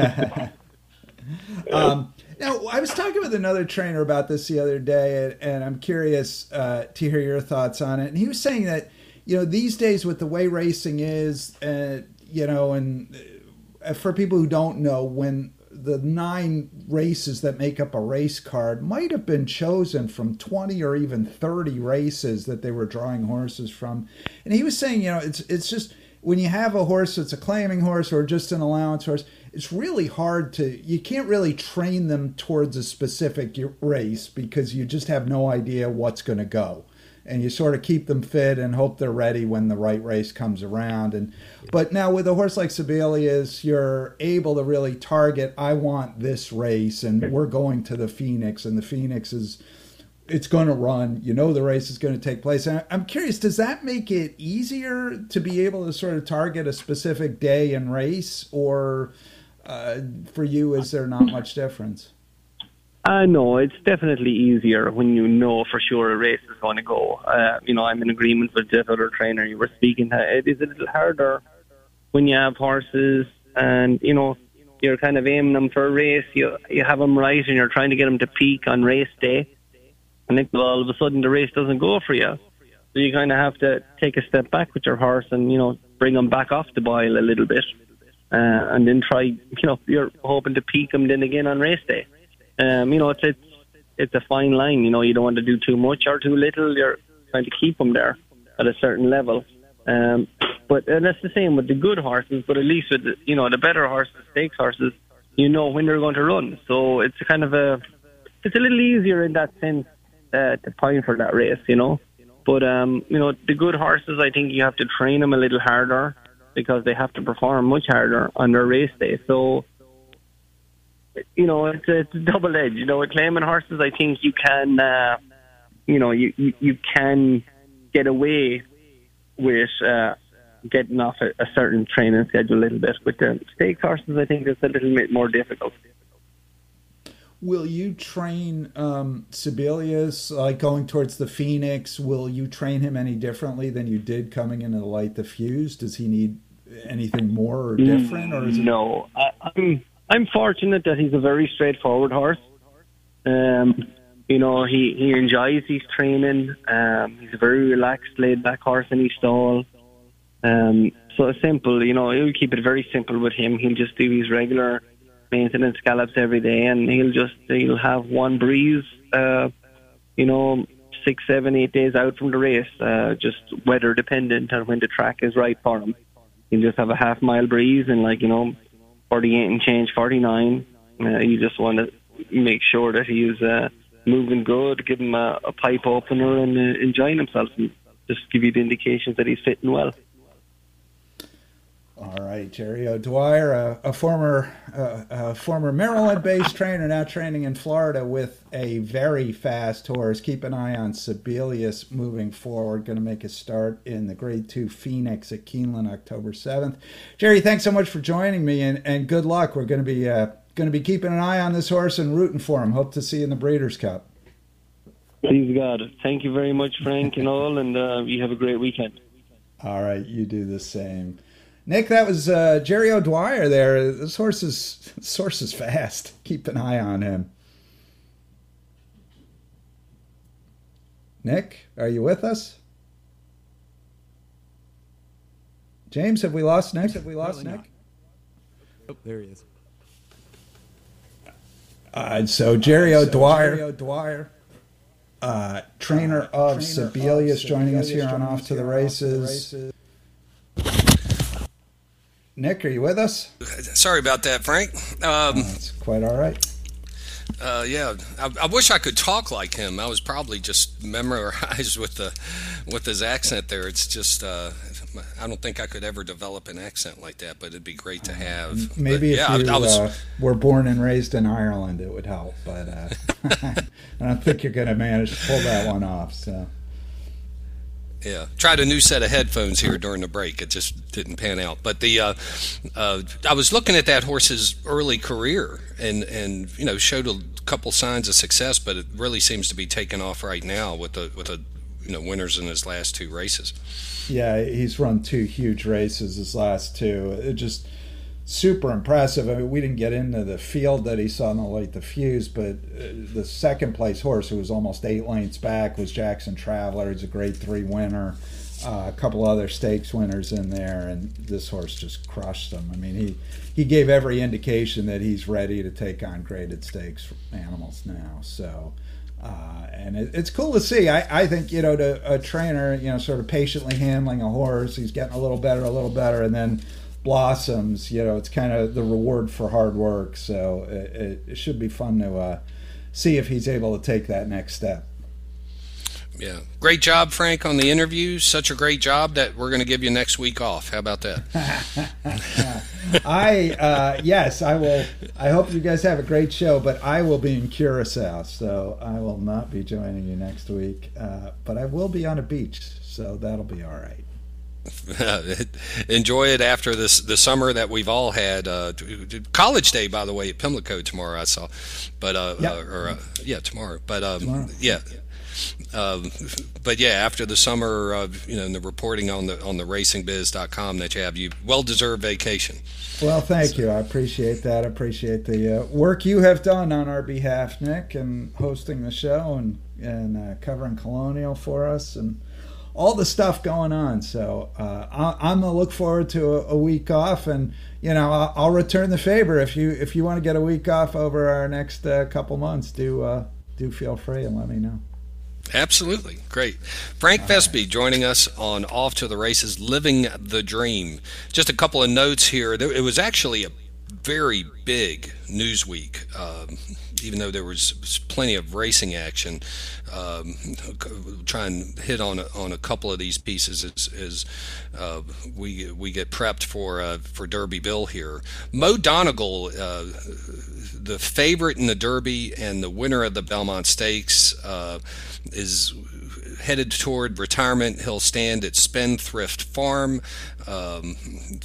um, now, I was talking with another trainer about this the other day, and, and I'm curious uh, to hear your thoughts on it. And he was saying that, you know, these days with the way racing is, uh, you know, and for people who don't know, when the nine races that make up a race card might have been chosen from twenty or even thirty races that they were drawing horses from. And he was saying, you know, it's it's just when you have a horse that's a claiming horse or just an allowance horse, it's really hard to, you can't really train them towards a specific race because you just have no idea what's going to go. and you sort of keep them fit and hope they're ready when the right race comes around. And but now with a horse like Sibelius, you're able to really target, I want this race, and we're going to the Phoenix, and the Phoenix is, it's going to run. You know the race is going to take place. And I'm curious, does that make it easier to be able to sort of target a specific day and race, or uh, for you, is there not much difference? Uh, no, it's definitely easier when you know for sure a race is going to go. Uh, you know, I'm in agreement with the other trainer you were speaking to. It is a little harder when you have horses and, you know, you're kind of aiming them for a race. You you have them right and you're trying to get them to peak on race day. And then all of a sudden the race doesn't go for you. So you kind of have to take a step back with your horse and, you know, bring them back off the boil a little bit. Uh, and then try, you know, you're hoping to peak them then again on race day. Um, you know, it's, it's it's a fine line. You know, you don't want to do too much or too little. You're trying to keep them there at a certain level. Um, but and that's the same with the good horses. But at least with the, you know, the better horses, stakes horses, you know when they're going to run. So it's kind of a it's a little easier in that sense uh, to point for that race. You know, but um, you know, the good horses, I think you have to train them a little harder because they have to perform much harder on their race day. So. You know, it's, it's a double edge. You know, with claiming horses, I think you can, uh, you know, you, you, you can get away with uh, getting off a, a certain training schedule a little bit. With the stakes horses, I think it's a little bit more difficult. Will you train um, Sibelius, like going towards the Phoenix? Will you train him any differently than you did coming into the Light the Fuse? Does he need anything more or different? Or is it... No, I, I'm... I'm fortunate that he's a very straightforward horse. Um, you know, he, he enjoys his training. Um, he's a very relaxed, laid-back horse in his stall. Um, so it's simple, you know, he'll keep it very simple with him. He'll just do his regular maintenance gallops every day, and he'll just he'll have one breeze, uh, you know, six, seven, eight days out from the race, uh, just weather dependent on when the track is right for him. He'll just have a half-mile breeze and, like, you know, forty-eight and change, forty-nine. Uh, you just want to make sure that he's uh, moving good, give him a, a pipe opener and uh, enjoying himself, and just give you the indications that he's fitting well. All right, Jerry O'Dwyer, a, a former uh, a former Maryland-based trainer, now training in Florida with a very fast horse. Keep an eye on Sibelius moving forward. Going to make a start in the Grade Two Phoenix at Keeneland, October seventh. Jerry, thanks so much for joining me, and, and good luck. We're going to be uh, going to be keeping an eye on this horse and rooting for him. Hope to see you in the Breeders' Cup. Please God, thank you very much, Frank and all, and uh, you have a great weekend. All right, you do the same. Nick, that was uh, Jerry O'Dwyer there. This horse is, this horse is fast. Keep an eye on him. Nick, are you with us? James, have we lost Nick? Have we lost Nick? Not. Oh, there he is. Uh, so Jerry O'Dwyer, so Jerry O'Dwyer uh, trainer uh, of trainer Sibelius, of joining Sibelius us here on Off to the Races. Nick, are you with us? Sorry about that, Frank. Um, oh, that's quite all right. Uh, yeah, I, I wish I could talk like him. I was probably just memorized with the with his accent there. It's just uh, I don't think I could ever develop an accent like that, but it'd be great to have. Maybe but, if yeah, you I, I was, uh, were born and raised in Ireland, it would help. But uh, I don't think you're going to manage to pull that one off. So. Yeah, tried a new set of headphones here during the break. It just didn't pan out. But the uh, uh, I was looking at that horse's early career, and, and you know showed a couple signs of success, but it really seems to be taking off right now with the with the you know winners in his last two races. Yeah, he's run two huge races his last two. It just super impressive. I mean, we didn't get into the field that he saw in the Light the Fuse, but the second place horse, who was almost eight lengths back, was Jackson Traveler. He's a grade three winner. Uh, a couple other stakes winners in there, and this horse just crushed them. I mean, he, he gave every indication that he's ready to take on graded stakes animals now. So, uh, and it, it's cool to see. I, I think, you know, to a trainer, you know, sort of patiently handling a horse, he's getting a little better, a little better, and then blossoms, you know, it's kind of the reward for hard work. So it, it should be fun to uh, see if he's able to take that next step. Yeah. Great job, Frank, on the interview. Such a great job that we're going to give you next week off. How about that? I, uh, yes, I will. I hope you guys have a great show, but I will be in Curacao, so I will not be joining you next week. Uh, but I will be on a beach, so that'll be all right. Enjoy it after this the summer that we've all had. Uh, college day, by the way, at Pimlico tomorrow. I saw, but uh, yep. uh or uh, yeah, tomorrow. But um, tomorrow. yeah. Um, but yeah, after the summer, uh, you know, and the reporting on the on the racing biz dot com that you have, you well-deserved vacation. Well, thank so. you. I appreciate that. I appreciate the uh, work you have done on our behalf, Nick, and hosting the show and and uh, covering Colonial for us and all the stuff going on. So uh, I, I'm gonna look forward to a, a week off, and you know, I'll, I'll return the favor if you if you want to get a week off over our next uh, couple months. Do uh, do feel free and let me know. Absolutely. Great. Frank Vesby joining us on Off to the Races, Living the Dream. Just a couple of notes here. It was actually a very big news week, um, even though there was plenty of racing action. Um, try and hit on a, on a couple of these pieces as, as uh, we we get prepped for uh, for Derby Bill here. Mo Donegal, uh, the favorite in the Derby and the winner of the Belmont Stakes, uh, is headed toward retirement. He'll stand at Spendthrift Farm. Um,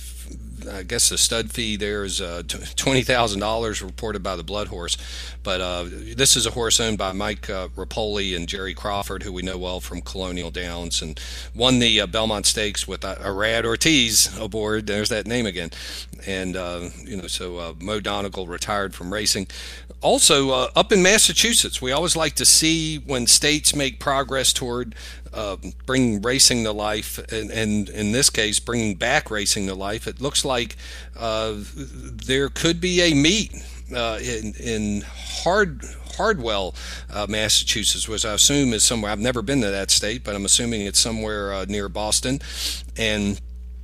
I guess the stud fee there is uh, twenty thousand dollars reported by the Blood Horse. But uh, this is a horse owned by Mike uh, Rapoli and Jerry Crawford, who we know well from Colonial Downs, and won the uh, Belmont Stakes with uh, Arad Ortiz aboard. There's that name again. And, uh, you know, so uh, Mo Donegal retired from racing. Also, uh, up in Massachusetts, we always like to see when states make progress toward uh, bringing racing to life, and, and in this case, bringing back racing to life. It looks like uh, there could be a meet uh, in, in Hard, Hardwell, uh, Massachusetts, which I assume is somewhere. I've never been to that state, but I'm assuming it's somewhere uh, near Boston. And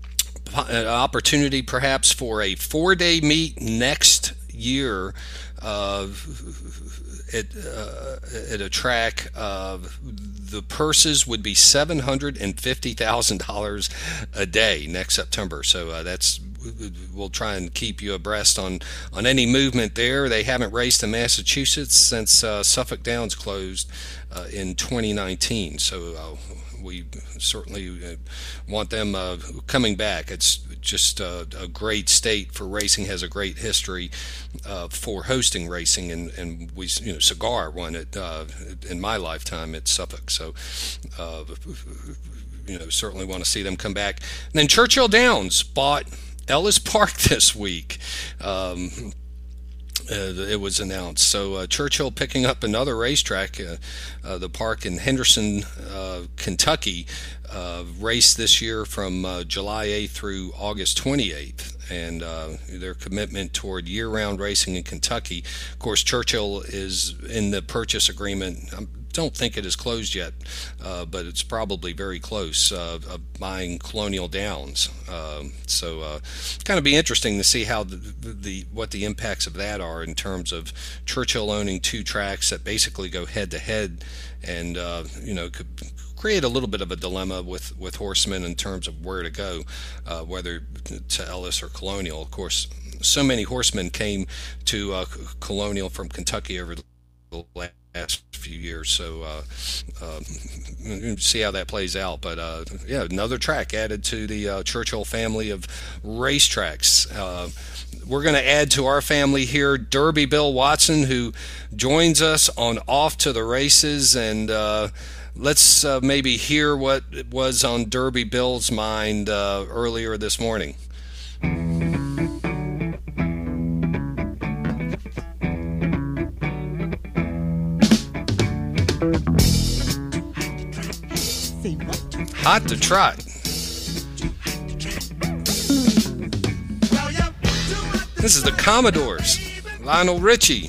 an opportunity perhaps for a four-day meet next year uh, at, uh, at a track. Uh, the purses would be seven hundred fifty thousand dollars a day next September. So uh, that's we'll try and keep you abreast on, on any movement there. They haven't raced in Massachusetts since uh, Suffolk Downs closed uh, in twenty nineteen. So uh, we certainly want them uh, coming back. It's just uh, a great state for racing, has a great history uh, for hosting racing, and, and we, you know, Cigar won it uh, in my lifetime at Suffolk. So, uh, you know, certainly want to see them come back. And then Churchill Downs bought Ellis Park this week. Um, Uh, it was announced. So uh, Churchill picking up another racetrack, uh, uh, the park in Henderson, uh, Kentucky, uh, race this year from uh, July eighth through August twenty-eighth, and uh, their commitment toward year-round racing in Kentucky. Of course, Churchill is in the purchase agreement. I don't think it is closed yet, uh, but it's probably very close, uh, of buying Colonial Downs. Uh, so uh, kind of be interesting to see how the, the what the impacts of that are in terms of Churchill owning two tracks that basically go head-to-head, and uh, you know, could create a little bit of a dilemma with, with horsemen in terms of where to go, uh, whether to Ellis or Colonial. Of course, so many horsemen came to uh, Colonial from Kentucky over the last few years, so uh, uh, see how that plays out. But uh, yeah, another track added to the uh, Churchill family of racetracks. Uh, we're going to add to our family here Derby Bill Watson, who joins us on Off to the Races, and uh, let's uh, maybe hear what was on Derby Bill's mind uh, earlier this morning. Hot to trot. This is the Commodores, Lionel Richie.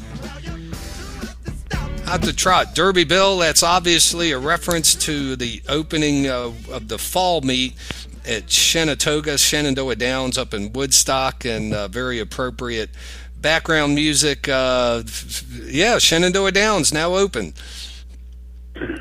Hot to trot. Derby Bill, that's obviously a reference to the opening uh, of the fall meet at Shenandoah, Shenandoah Downs up in Woodstock, and uh, very appropriate background music. Uh, yeah, Shenandoah Downs now open.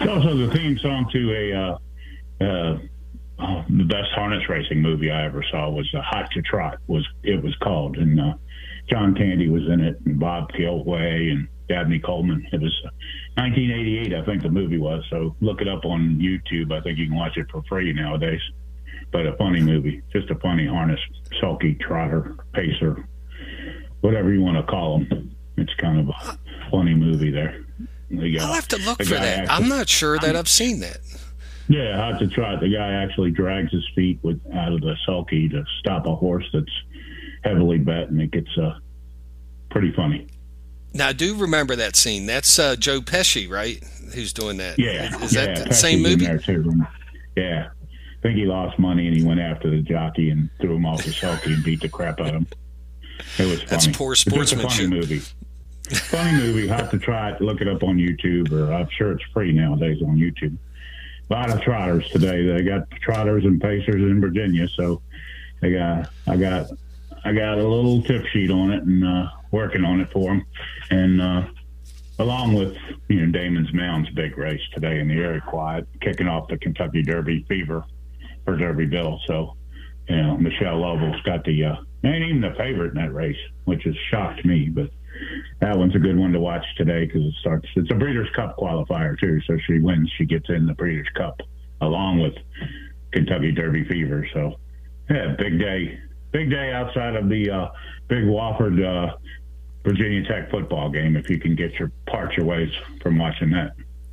It's also the theme song to a uh, uh, oh, the best harness racing movie I ever saw was uh, Hot to Trot. Was it was called, and uh, John Candy was in it, and Bob Gilway and Dabney Coleman. It was nineteen eighty-eight, I think the movie was. So look it up on YouTube. I think you can watch it for free nowadays. But a funny movie, just a funny harness, sulky, trotter, pacer, whatever you want to call them. It's kind of a funny movie there. Got, I'll have to look for that. Actually, I'm not sure that I've seen that. Yeah, Hot to Trot. The guy actually drags his feet with out of the sulky to stop a horse that's heavily bet, and it gets uh, pretty funny. Now, I do remember that scene. That's uh, Joe Pesci, right? Who's doing that? Yeah. Is, is yeah, that the Pesci's same movie? In there too. Yeah. I think he lost money, and he went after the jockey and threw him off the sulky and beat the crap out of him. It was funny. That's poor sportsmanship. It's a funny movie. Funny movie. Hot to Trot. Look it up on YouTube, or I'm sure it's free nowadays on YouTube. A lot of trotters today. They got trotters and pacers in Virginia, so they got. I got. I got a little tip sheet on it and uh, working on it for them, and uh, along with you know Damon's Mound's big race today in the Iroquois, kicking off the Kentucky Derby fever for Derby Bill. So, you know, Michelle Lovell's got the uh, ain't even the favorite in that race, which has shocked me, but that one's a good one to watch today because it starts. It's a Breeders' Cup qualifier too, so she wins, she gets in the Breeders' Cup along with Kentucky Derby fever. So, yeah, big day. Big day outside of the uh, big Wofford uh, Virginia Tech football game. If you can get your part your ways from watching that.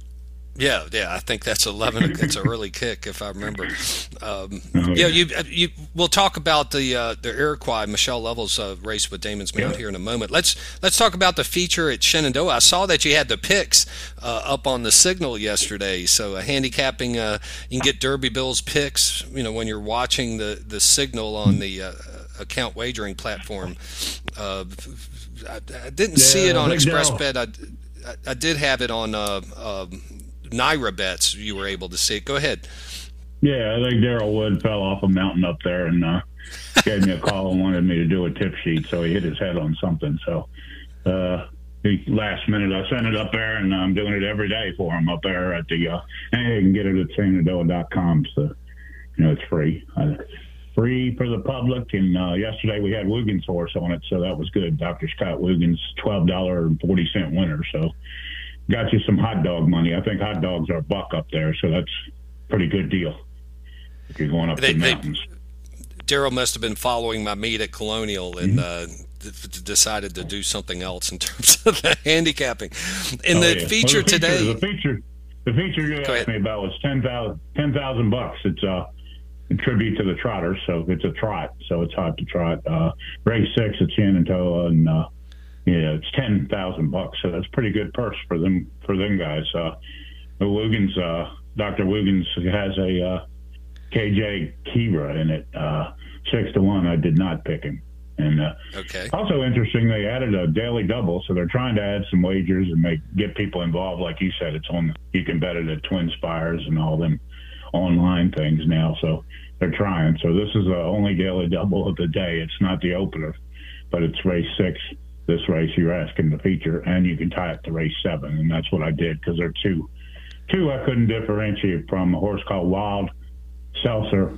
Yeah, yeah, I think that's eleven. It's an early kick, if I remember. Um, oh, yeah, yeah, you, you. We'll talk about the uh, the Iroquois Michelle Lovell's uh, race with Damon's Mound yeah. here in a moment. Let's let's talk about the feature at Shenandoah. I saw that you had the picks uh, up on the signal yesterday. So uh, handicapping, uh, you can get Derby Bill's picks. You know, when you're watching the the signal on the uh, account wagering platform. Uh, I, I didn't yeah, see it on Big ExpressBet. I, I I did have it on. Uh, um, Naira Bets, you were able to see it. Go ahead. Yeah, I think Daryl Wood fell off a mountain up there and uh, gave me a call and wanted me to do a tip sheet, so he hit his head on something. So uh, he, last minute I sent it up there, and I'm doing it every day for him up there at the, uh, and you can get it at Shenandoah dot com, so, you know, it's free. Uh, free for the public, and uh, yesterday we had Woogan's horse on it, so that was good. Doctor Scott Woogan's twelve dollars and forty cents winner, so got you some hot dog money. I think hot dogs are a buck up there, so that's a pretty good deal if you're going up they, the mountains. Daryl must have been following my meet at Colonial and mm-hmm. uh, d- decided to do something else in terms of the handicapping. In oh, the yeah. feature well, the today, feature, the feature, the feature you asked me about was ten thousand ten thousand bucks. It's uh, a tribute to the trotters, so it's a trot, so it's Hot to Trot. Uh, race six at Shenandoah, and uh, yeah, it's ten thousand bucks, so that's pretty good purse for them for them guys. Uh, Woogan's, uh, Doctor Woogan's has a uh, K J Kira in it, uh, six to one. I did not pick him, and uh, okay. Also interesting, they added a daily double, so they're trying to add some wagers and make get people involved. Like you said, it's on. You can bet it at Twin Spires and all them online things now, so they're trying. So this is the only daily double of the day. It's not the opener, but it's race six. This race you're asking to feature, and you can tie it to race seven, and that's what I did because there are two. Two I couldn't differentiate from, a horse called Wild Seltzer,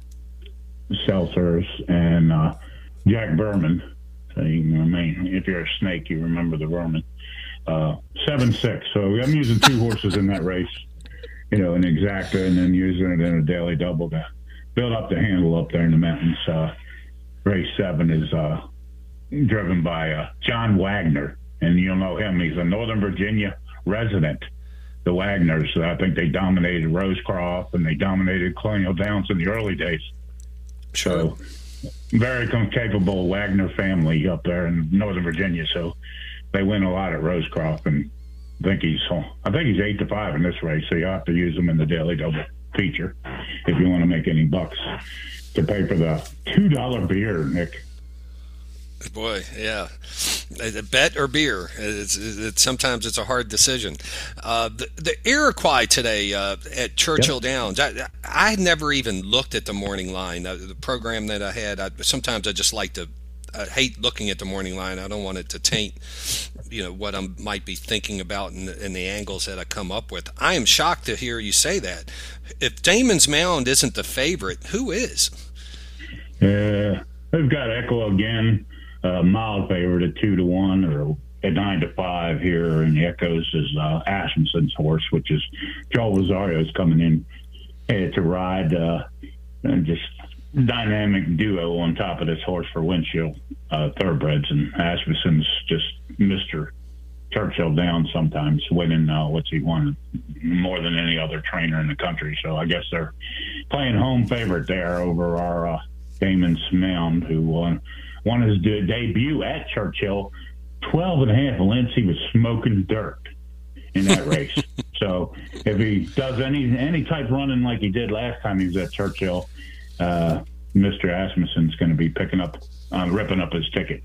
Seltzers, and uh, Jack Berman. So you, I mean, if you're a snake, you remember the vermin. Uh, seven six. So I'm using two horses in that race, you know, an exacta, and then using it in a daily double to build up the handle up there in the mountains. Uh, race seven is uh, driven by uh, John Wagner, and you'll know him. He's a Northern Virginia resident. The Wagners, I think they dominated Rosecroft and they dominated Colonial Downs in the early days. Sure. So very capable Wagner family up there in Northern Virginia. So they win a lot at Rosecroft, and I think he's I think he's eight to five in this race. So you have to use him in the daily double feature if you want to make any bucks to pay for the two dollar beer, Nick. Boy, yeah. Bet or beer? It's, it's, sometimes it's a hard decision. Uh, the, the Iroquois today uh, at Churchill yep. Downs, I, I never even looked at the morning line. Uh, the program that I had, I, sometimes I just like to I hate looking at the morning line. I don't want it to taint, you know, what I might be thinking about and the, the angles that I come up with. I am shocked to hear you say that. If Damon's Mound isn't the favorite, who is? Uh, they've got Echo again, uh, mild favorite at two to one or at nine to five here, and the Echoes is uh, Asmussen's horse, which is Joel Rosario's coming in uh, to ride. Uh, and just dynamic duo on top of this horse for Windshield uh, thoroughbreds, and Asmussen's just Mister Churchill Downs sometimes, winning uh, what's he won more than any other trainer in the country. So I guess they're playing home favorite there over our uh, Damon's Mound, who won, won his de- debut at Churchill. twelve and a half lengths, he was smoking dirt in that race. So if he does any any type running like he did last time he was at Churchill, uh, Mister Asmussen's going to be picking up, uh, ripping up his ticket.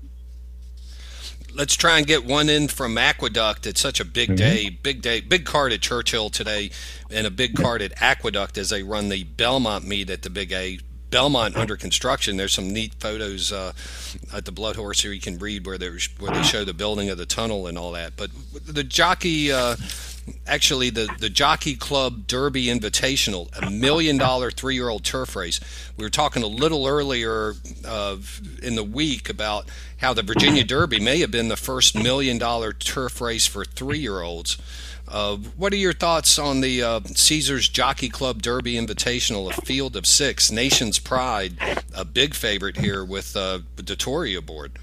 Let's try and get one in from Aqueduct. It's such a big Mm-hmm. day, big day, big card at Churchill today, and a big card at Aqueduct as they run the Belmont meet at the Big A. Belmont under construction. There's some neat photos uh, at the Blood Horse here you can read where there's where they show the building of the tunnel and all that. But the jockey, uh, actually the the Jockey Club Derby Invitational, a million dollar three year old turf race. We were talking a little earlier uh, in the week about how the Virginia Derby may have been the first million dollar turf race for three year olds. Uh, what are your thoughts on the uh, Caesars Jockey Club Derby Invitational, a field of six, Nation's Pride, a big favorite here with uh, Dettori aboard?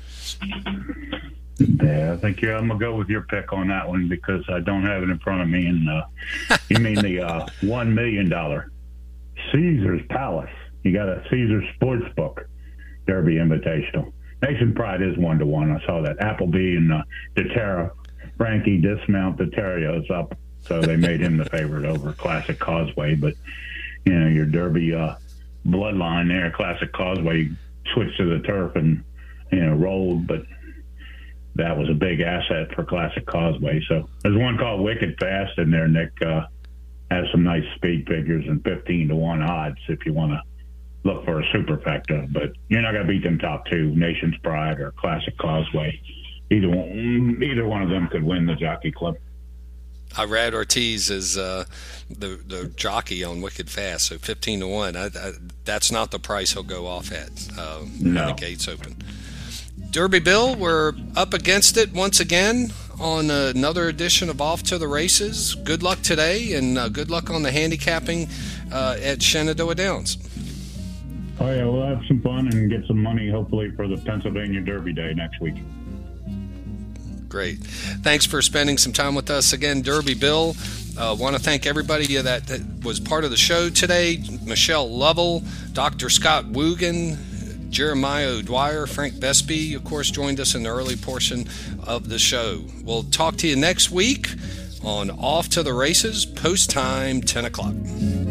Yeah, I think yeah, I'm going to go with your pick on that one because I don't have it in front of me. And uh, you mean the uh, one million dollars Caesars Palace. You got a Caesars Sportsbook Derby Invitational. Nation Pride is one to one. I saw that. Appleby and uh, DeTerra. Frankie dismount the Terriers up, so they made him the favorite over Classic Causeway. But, you know, your Derby uh, bloodline there, Classic Causeway, switched to the turf and, you know, rolled, but that was a big asset for Classic Causeway. So there's one called Wicked Fast in there, Nick. Uh, has some nice speed figures and fifteen to one odds if you want to look for a superfecta. But you're not going to beat them top two, Nation's Pride or Classic Causeway. Either one, either one of them could win the Jockey Club. Irad Ortiz is uh, the the jockey on Wicked Fast, so fifteen to one. I, I, that's not the price he'll go off at uh, no. when the gates open. Derby Bill, we're up against it once again on another edition of Off to the Races. Good luck today, and uh, good luck on the handicapping uh, at Shenandoah Downs. Oh yeah, we'll have some fun and get some money, hopefully, for the Pennsylvania Derby Day next week. Great. Thanks for spending some time with us again, Derby Bill. I uh, want to thank everybody that, that was part of the show today. Michelle Lovell, Doctor Scott Woogan, Jeremiah O'Dwyer, Frank Besby, of course, joined us in the early portion of the show. We'll talk to you next week on Off to the Races, post time, ten o'clock.